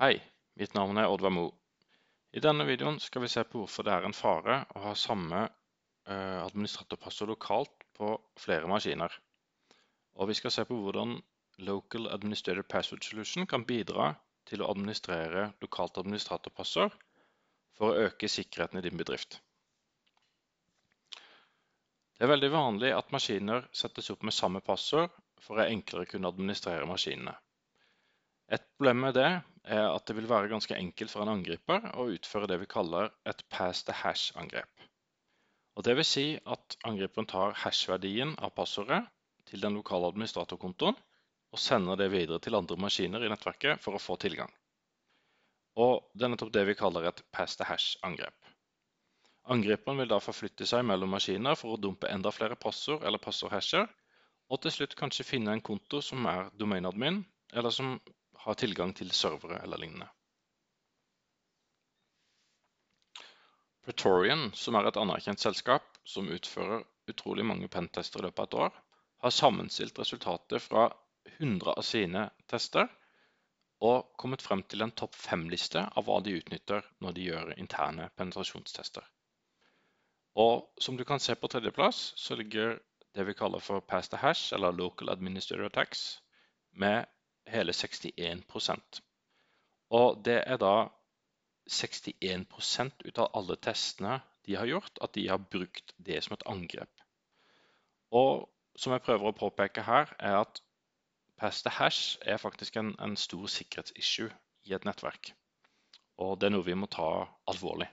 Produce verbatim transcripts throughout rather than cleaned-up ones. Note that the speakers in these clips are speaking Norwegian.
Hei, mitt navn er Oddvar Mo. I denne videoen skal vi se på hvorfor det er en fare å ha samme eh, administratorpassord lokalt på flere maskiner. Og vi skal se på hvordan Local Administrator Password Solution kan bidra til å administrere lokalt administratorpassord for å øke sikkerheten i din bedrift. Det er veldig vanlig at maskiner settes opp med samme passord for å enklere kunne administrere maskinene. Et problem med det er at det vil være ganske enkelt for en angriper å utføre det vi kaller et pass the hash angrep. Og det vil si at angriperen tar hash-verdien av passordet til den lokale administratorkontoen og sender det videre til andre maskiner i nettverket for å få tilgang. Og det er nettopp det vi kaller et pass the hash angrep. Angriperen vil da forflytte seg mellom maskiner for å dumpe enda flere passord eller passordhasher, og til slutt kanskje finne en konto som er domainadmin, eller som har tilgang til servere eller lignende. Praetorian, som er et anerkjent selskap som utfører utrolig mange pentester i løpet av et år, har sammenstilt resultater fra hundre av sine tester og kommet frem til en topp fem liste av hva de utnytter når de gjør interne penetrasjonstester. Og som du kan se på tredjeplass, så ligger det vi kaller for pass the hash, eller local administrator attacks, med hele sekstien prosent. Og det er da sekstien prosent ut av alle testene de har gjort, at de har brukt det som et angrep. Og som jeg prøver å påpeke her, er at pass the hash er faktisk en, en stor sikkerhetsissue i et nettverk. Og det er noe vi må ta alvorlig.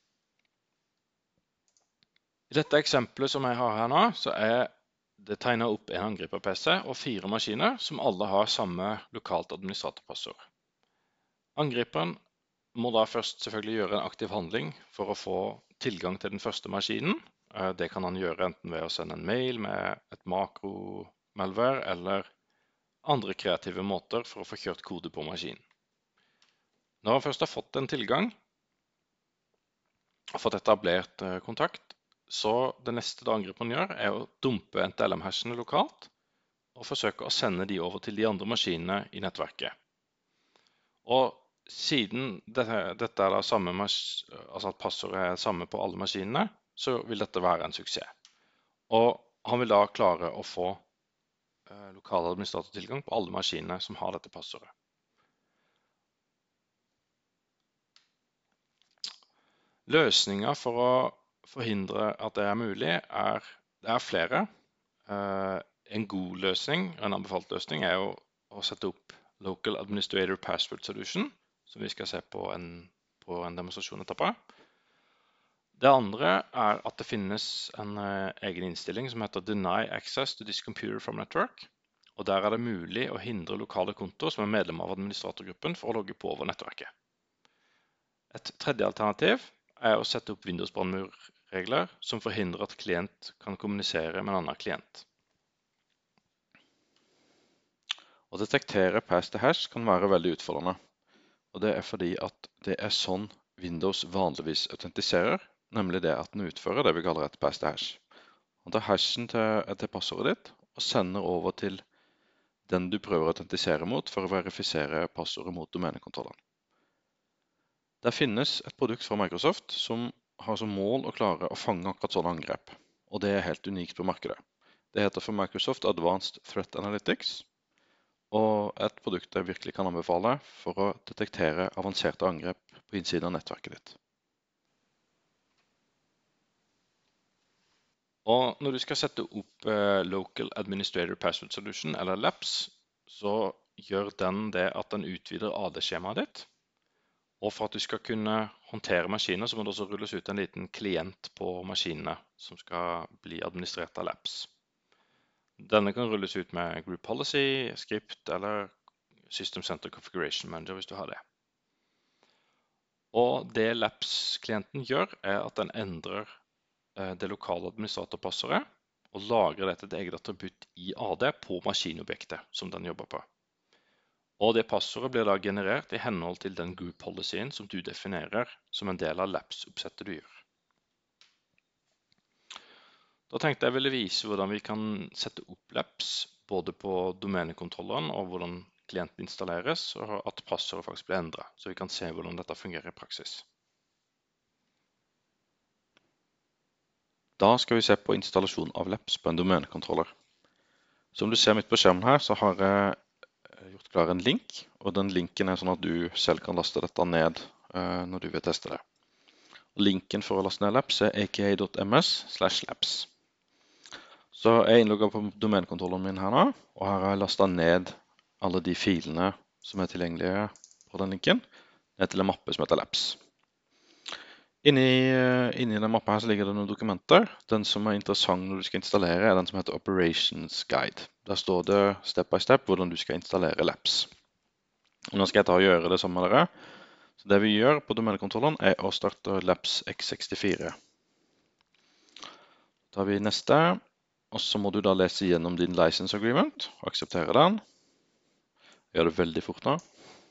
I dette eksempelet som jeg har her nå, så er det tegnet opp en angriper-P C og fire maskiner som alle har samme lokalt administratorpassord. Angriperen må da først selvfølgelig gjøre en aktiv handling for å få tilgang til den første maskinen. Det kan han gjøre enten ved å sende en mail med et makro-malware eller andre kreative måter for å få kjørt kode på maskinen. Når han først har fått en tilgang og fått etablert kontakt, så det neste da angriperen gjør er å dumpe N T L M-hashene lokalt og forsøke å sende de over til de andre maskinene i nettverket. Og siden dette, dette er da samme altså at passordet er samme på alle maskinene, så vil dette være en suksess. Og han vil da klare å få eh, lokal administratortilgang på alle maskinene som har dette passordet. Løsninger for å forhindre at det er mulig er, det er flere. Uh, en god løsning, en anbefalt løsning, er jo å sette opp Local Administrator Password Solution, som vi skal se på en, på en demonstrasjon etterpå. Det andre er at det finnes en uh, egen innstilling som heter Deny Access to this Computer from Network, og der er det mulig å hindre lokale kontoer som er medlem av administratorgruppen for å logge på over nettverket. Et tredje alternativ er å sette opp Windows-brannmurregler som forhindrer at klient kan kommunisere med en annen klient. Å detektere pass the hash kan være veldig utfordrende, og det er fordi at det er sånn Windows vanligvis autentiserer, nemlig det at den utfører det vi kaller et pass the hash. Den tar hashen til, til passordet ditt og sender over til den du prøver å autentisere mot for å verifisere passordet mot domenekontrollen. Det finnes et produkt fra Microsoft som har som mål å klare å fange akkurat sånne angrep, og det er helt unikt på markedet. Det heter for Microsoft Advanced Threat Analytics, og et produkt jeg virkelig kan anbefale for å detektere avanserte angrep på innsiden av nettverket ditt. Og når du skal sette opp eh, Local Administrator Password Solution, eller LAPS, så gjør den det at den utvider A D-skjemaet ditt. Og for at du skal kunne håndtere maskiner, så må det også rulles ut en liten klient på maskinene som skal bli administrert av LAPS. Denne kan rulles ut med Group Policy, Script eller System Center Configuration Manager hvis du har det. Og det LAPS-klienten gjør er at den endrer det lokale administratorpassordet og lagrer dette til et eget attributt i A D på maskinobjektet som den jobber på. Og det passordet blir da generert i henhold til den group policyen som du definerer som en del av LAPS-oppsettet du gjør. Da tenkte jeg ville vise hvordan vi kan sette opp LAPS både på domenekontrolleren og hvordan klienten installeres, og at passordet faktisk blir endret, så vi kan se hvordan dette fungerer i praksis. Da skal vi se på installasjon av Laps på en domenekontroller. Som du ser midt på skjermen her, så har jeg gjort klar en link, og den linken er sånn at du selv kan laste dette ned når du vil teste det. Linken for å laste ned Laps er aka.ms slash laps. Så jeg er innlogget på domenekontrolleren min her nå, og her har jeg lastet ned alle de filene som er tilgjengelige på den linken, ned til en mappe som heter Laps. Inni, inni den mappen her så ligger det noen dokumenter. Den som er interessant når du skal installere er den som heter Operations Guide. Der står det step by step hvordan du skal installere Laps. Og nå skal jeg ta og gjøre det sammen med dere. Så det vi gjør på domenekontrolleren er å starte Laps x sekstifire. Da tar vi neste. Og så må du da lese gjennom din license agreement og akseptere den. Gjør det veldig fort nå.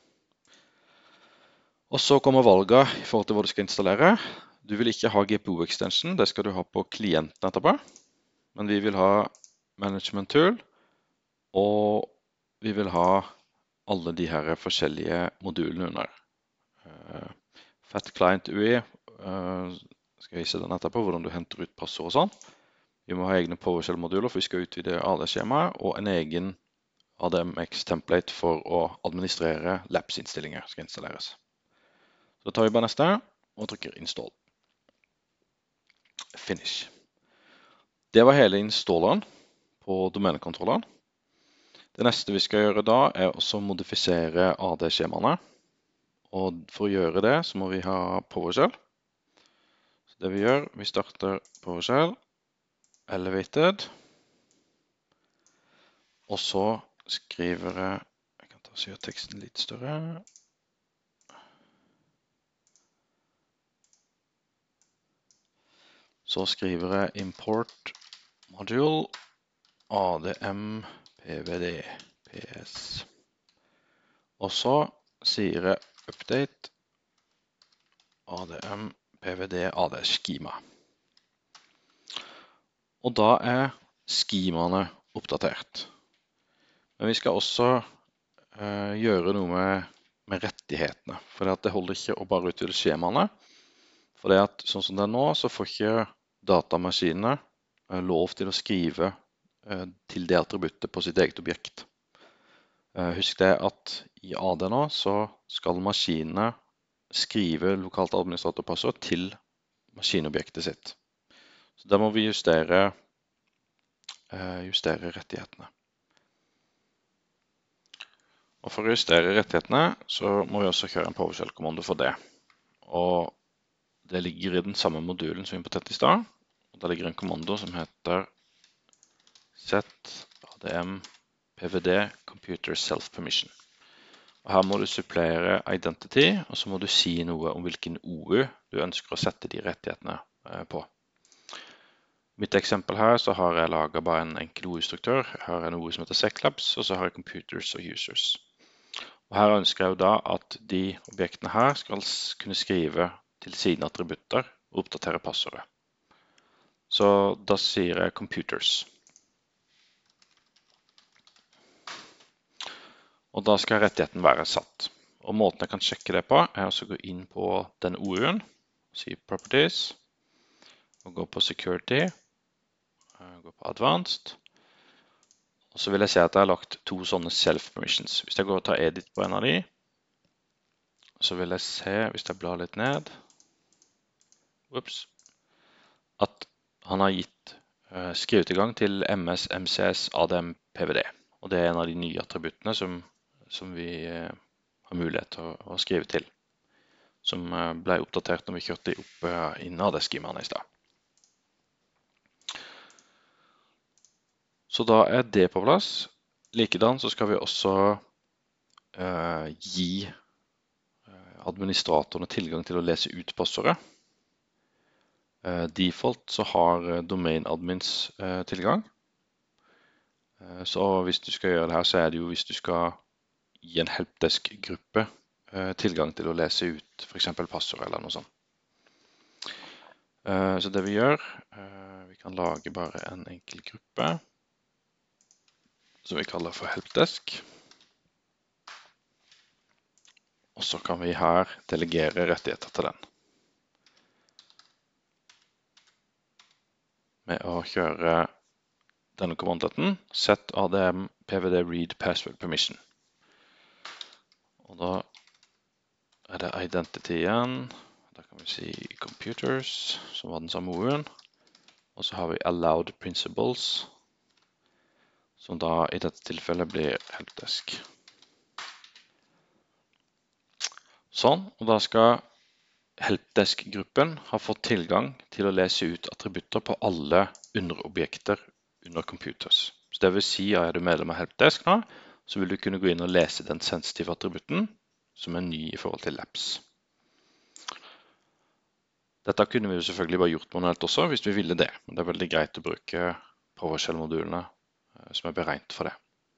Og så kommer valget i forhold til hva du skal installere. Du vil ikke ha G P O-extension, det skal du ha på klienten etterpå. Men vi vil ha management tool, og vi vil ha alle de her forskjellige modulene under. Fat Client U I, skal jeg vise den etterpå, hvordan du henter ut passord og sånn. Vi må ha egne PowerShell-moduler, for vi skal utvide A D-skjemaet, og en egen A D M X-template for å administrere Laps-innstillinger skal installeres. Så tar vi bare neste, og trykker Install. Finish. Det var hele installeren på domenekontrolleren. Det neste vi skal gjøre da er også å modifisere A D-skjemaene. Og for å gjøre det så må vi ha PowerShell. Så det vi gjør, vi starter PowerShell. Elevated, og så skriver jeg, jeg kan ta og gjøre teksten litt større, så skriver jeg import module adm pvd ps, og så sier jeg update adm pvd ad schema. Og da er skemaene oppdatert. Men vi skal også uh, gjøre noe med, med rettighetene. For det holder ikke å bare utvide skjemaene. For det at sånn som det er nå, så får ikke datamaskinene uh, lov til å skrive uh, til det attributtet på sitt eget objekt. Uh, husk det at i A D nå så skal maskinene skrive lokalt administratorpassord til maskinobjektet sitt. Så da må vi justere, justere rettighetene. Og for å justere rettighetene så må vi også kjøre en PowerShell-kommando for det. Og det ligger i den samme modulen som vi importerte i stad. Og der ligger en kommando som heter set adm pvd computer self-permission. Og her må du supplere identity, og så må du si noe om hvilken O U du ønsker å sette de rettighetene på. Mitt eksempel her så har jeg laget bare en enkel O U-struktur. Jeg har en O U som heter seclaps, og så har jeg computers og users. Og her ønsker jeg jo da at de objektene her skal kunne skrive til sine attributter og oppdatere passordet. Så da sier jeg computers. Og da skal rettigheten være satt. Og måten jeg kan sjekke det på er å gå inn på den O U-en, si properties, og gå på security, gå på advanced, og så vil jeg se at jeg har lagt to sånne self-permissions. Hvis jeg går og tar edit på en av de, så vil jeg se, hvis jeg blar litt ned, ups, at han har gitt uh, skrivetilgang til ms mcs adm pvd. Og det er en av de nye attributtene som, som vi uh, har mulighet til å, å skrive til, som uh, ble oppdatert når vi kjørte opp uh, inn A D-skemaene i sted. Så da er det på plass. Likedan så skal vi også uh, gi administratorene tilgang til å lese ut passordet. Uh, default så har domain admins uh, tilgang. Uh, så hvis du skal gjøre det her, så er det jo hvis du skal gi en helpdesk-gruppe uh, tilgang til å lese ut for eksempel passord eller noe sånt. Uh, så det vi gjør, uh, vi kan lage bare en enkel gruppe, som vi kaller for helpdesk. og så kan vi her delegere rettigheter til den. Med å kjøre denne kommandoen, set adm pvd read password permission. Og da er det identity igjen. Da kan vi si computers, som var den samme O-en. Og så har vi allowed principles, som da i dette tilfellet blir helpdesk. Sånn, og da skal helpdesk-gruppen ha fått tilgang til å lese ut attributter på alle underobjekter under computers. Så det vil si at er du medlem av helpdesk nå, så vil du kunne gå inn og lese den sensitive attributten som er ny i forhold til labs. Dette kunne vi jo selvfølgelig bare gjort manuelt også, hvis vi ville det. Men det er veldig greit å bruke PowerShell-modulene som er beregnet for det.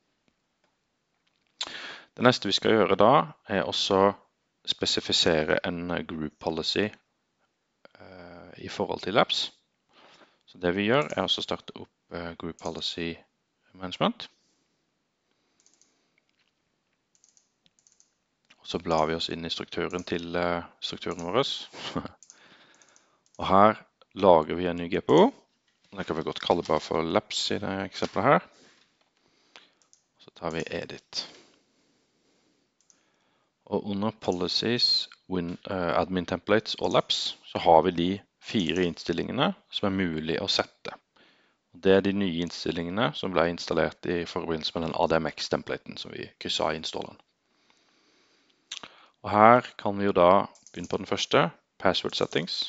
Det neste vi skal gjøre da, er også spesifisere en group policy i forhold til labs. Så det vi gjør er også å starte opp group policy management. Og så blar vi oss inn i strukturen til strukturen vår. Og her lager vi en ny G P O. Den kan vi godt kalle bare for labs i det eksempelet her. Så tar vi edit. Og under policies, win, uh, admin templates og labs, så har vi de fire innstillingene som er mulig å sette. Og det er de nye innstillingene som ble installert i forbindelse med den A D M X-templaten som vi krysset i installeren. Og her kan vi jo da begynne på den første, password settings.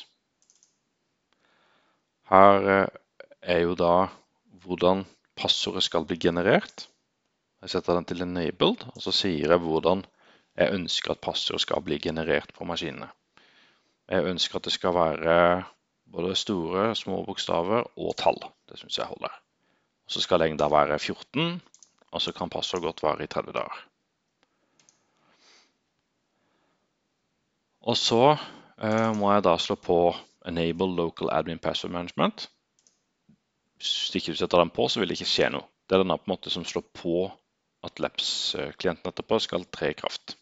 Her er jo da hvordan passordet skal bli generert. Jeg setter den til enabled, og så sier jeg hvordan jeg ønsker at passord skal bli generert på maskinene. Jeg ønsker at det skal være både store, små bokstaver og tall. Det synes jeg holder. Og så skal lengden da være fjorten, og så kan passord godt være i tretti dager. Og så eh, må jeg da slå på Enable Local Admin Password Management. Hvis ikke du setter den på, så vil det ikke skje noe. Det er denne på en måte som slår på at Labs-klienten etterpå skal tre i kraft.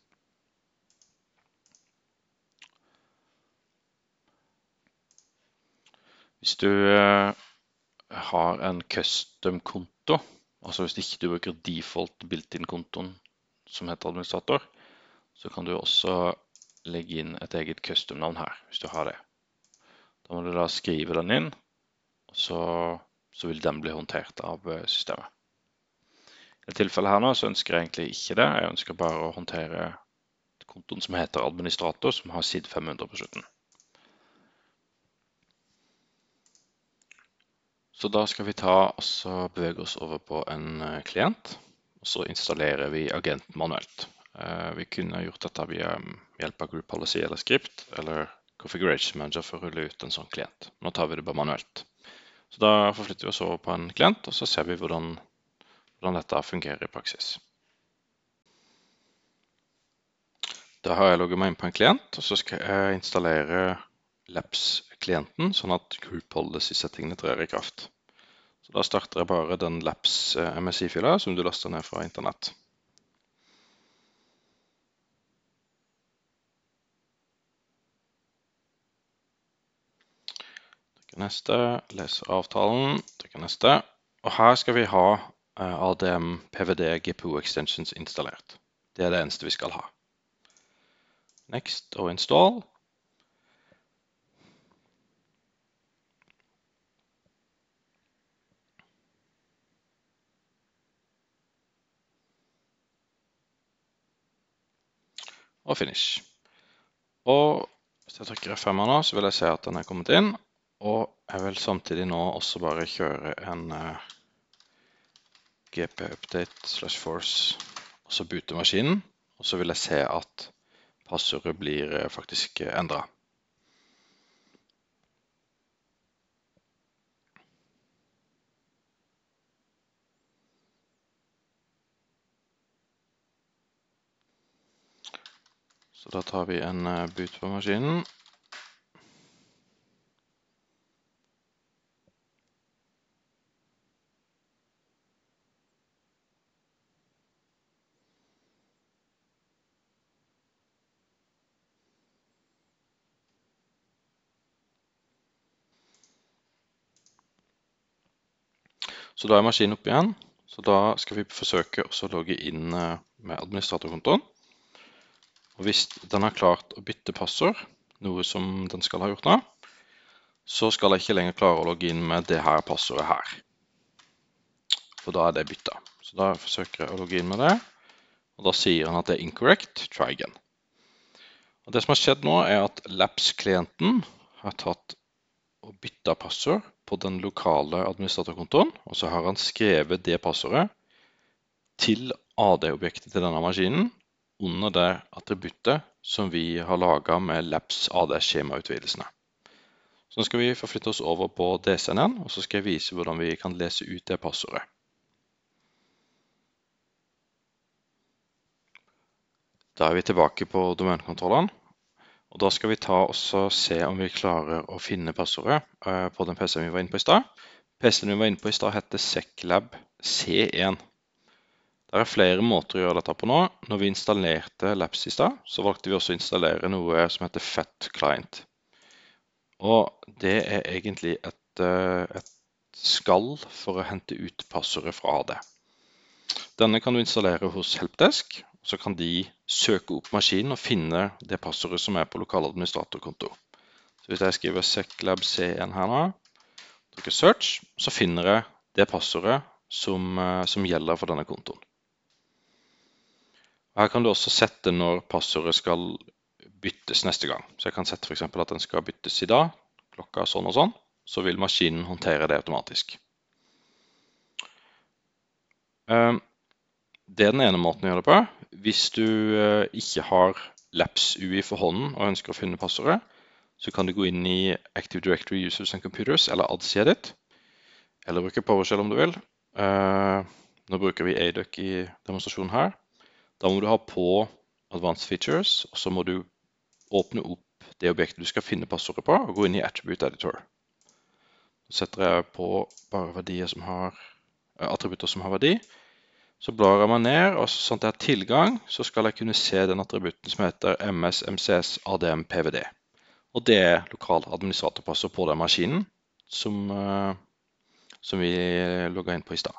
Hvis du eh, har en custom-konto, altså hvis ikke du bruker default built-in-kontoen som heter administrator, så kan du også legge inn et eget custom-navn her, hvis du har det. Da må du da skrive den inn, og så, så vil den bli håndtert av systemet. I dette tilfellet her nå så ønsker jeg egentlig ikke det. Jeg ønsker bare å håndtere kontoen som heter administrator, som har SID fem hundre på slutten. Så da skal vi ta og så bevege oss over på en klient, og så installerer vi agenten manuelt. Vi kunne gjort dette via hjelp av group policy eller script, eller configuration manager for å rulle ut en sånn klient. Nå tar vi det bare manuelt. Så da forflytter vi oss over på en klient, og så ser vi hvordan, hvordan dette fungerer i praksis. Da har jeg logget meg inn på en klient, og så skal jeg installere Labs-klienten, sånn at group policy-settingene trer i kraft. Så da starter jeg bare den Labs M S I-filen som du laster ned fra internett. Trykker neste, leser avtalen, trykker neste. Og her skal vi ha A D M P V D G P O extensions installert. Det er det eneste vi skal ha. Next og install. Og finish. Og hvis jeg trykker F fem nå, så vil jeg se at den er kommet inn. Og jeg vil samtidig nå også bare kjøre en uh, G P update slash force, og så boote maskinen. Og så vil jeg se at passordet blir uh, faktisk uh, endret. Så da tar vi en uh, boot på maskinen. Så da er maskinen oppe igjen. Så da skal vi forsøke også å logge inn eh, med administratorkontoen. Og hvis den har klart å bytte passord, noe som den skal ha gjort nå, så skal jeg ikke lenger klare å logge inn med det her passordet her. For da er det byttet. Så da forsøker jeg å logge inn med det. Og da sier han at det er incorrect, try again. Og det som har skjedd nå er at Labs-klienten har tatt og byttet passord på den lokale administratorkontoen, og så har han skrevet det passordet til A D-objektet til denne maskinen under det attributtet som vi har laget med Labs A D-skjemautvidelsene. Så nå skal vi forflytte oss over på D C-en igjen, og så skal jeg vise hvordan vi kan lese ut det passordet. Da er vi tilbake på domænekontrolleren, og da skal vi ta og se om vi klarer å finne passordet på den P C-en vi var inne på i stad. P C-en vi var inne på i stad heter SecLab C én. Det er flere måter å gjøre dette på nå. Når vi installerte Labs i stad, så valgte vi også å installere noe som heter Fat Client. Og det er egentlig et, et skall for å hente ut passordet fra A D. Denne kan du installere hos Helpdesk, og så kan de søke opp maskinen og finne det passordet som er på lokal administratorkonto. Så hvis jeg skriver SecLab C én her nå, trykker search, så finner jeg det passordet som, som gjelder for denne kontoen. Her kan du også sette når passordet skal byttes neste gang. Så jeg kan sette for eksempel at den skal byttes i dag, klokka sånn og sånn, så vil maskinen håndtere det automatisk. Det er den ene måten å gjøre det på. Hvis du ikke har Labs U I for hånden og ønsker å finne passordet, så kan du gå inn i Active Directory Users and Computers eller AdCedit, eller bruke PowerShell om du vil. Nå bruker vi A D U C i demonstrasjonen her. Da må du ha på Advanced Features, og så må du åpne opp det objektet du skal finne passordet på, og gå inn i Attribute Editor. Så setter jeg på bare verdier som har, attributter som har verdi. Så blar jeg meg ned, og sånn at jeg har tilgang, så skal jeg kunne se den attributten som heter M S M C S A D M P V D. Og det er lokal administratorpassord på den maskinen som, som vi logget inn på i stad.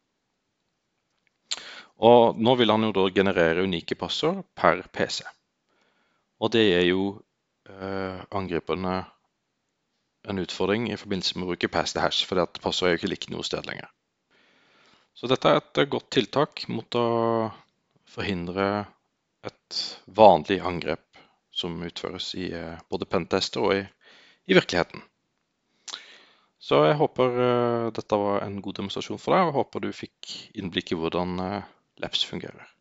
Og nå vil han jo da generere unike passord per P C. Og det er jo eh, angriperne en utfordring i forbindelse med å bruke pass the hash, fordi at passord er jo ikke like noe sted lenger. Så dette er et godt tiltak mot å forhindre et vanlig angrep som utføres i eh, både pentester og i, i virkeligheten. Så jeg håper uh, dette var en god demonstrasjon for deg, og håper du fikk innblikk i hvordan uh, Labs fungerer.